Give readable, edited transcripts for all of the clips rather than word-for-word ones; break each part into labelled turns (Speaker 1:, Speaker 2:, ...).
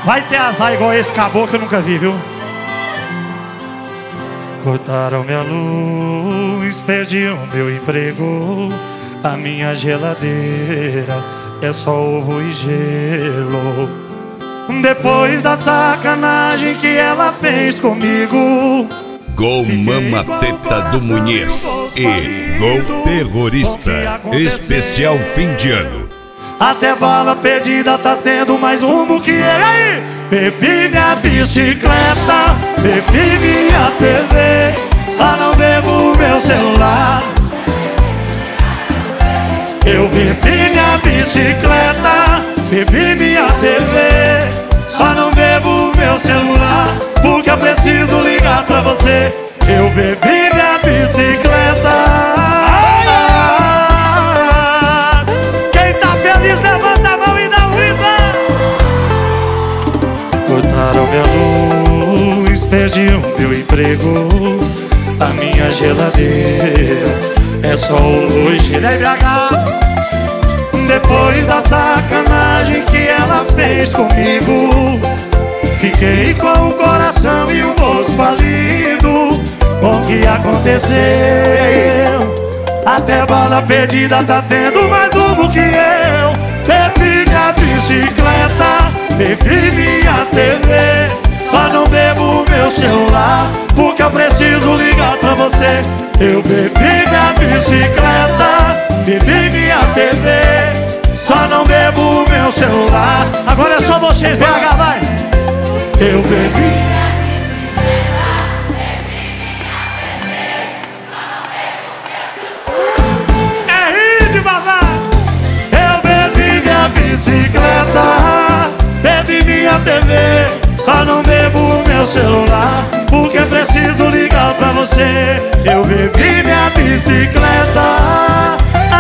Speaker 1: Vai ter azar igual esse caboclo que eu nunca vi, viu? Cortaram minha luz, perdi o meu emprego. A minha geladeira é só ovo e gelo. Depois da sacanagem que ela fez comigo,
Speaker 2: Gol Mama Teta do Munhez e Gol Terrorista especial fim de ano.
Speaker 1: Até bala perdida tá tendo mais rumo que ele. Aí, bebi minha bicicleta, bebi minha TV, só não bebo meu celular. Eu bebi minha bicicleta, bebi minha TV, só não bebo meu celular, porque eu preciso ligar pra você. Eu bebi minha bicicleta. Quem tá feliz levanta a mão e dá um riba. Cortaram minha luz, perdi o meu emprego. A minha geladeira é só ovo e gelo. Depois da sacanagem que ela fez comigo, fiquei com o coração e o bolso falido. Com o que aconteceu? Até bala perdida tá tendo mais rumo que eu. Bebi minha bicicleta, bebi minha TV, só não bebo meu celular, porque eu preciso ligar pra você. Eu bebi minha bicicleta, bebi minha TV, só não bebo meu celular. Agora é só vocês, BH, vai! Eu bebi. Bicicleta, bebi minha TV, só não bebo meu celular, porque preciso ligar pra você. Eu bebi minha bicicleta.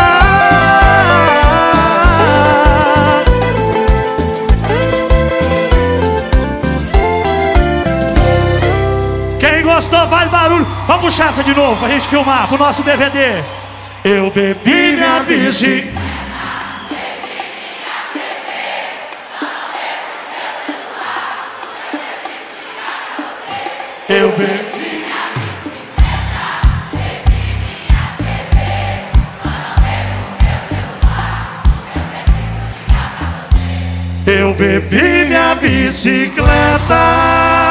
Speaker 1: Quem gostou faz barulho. Vamos puxar essa de novo pra gente filmar pro nosso DVD. Eu bebi minha bicicleta. Eu bebi minha bicicleta. Eu bebi minha bicicleta.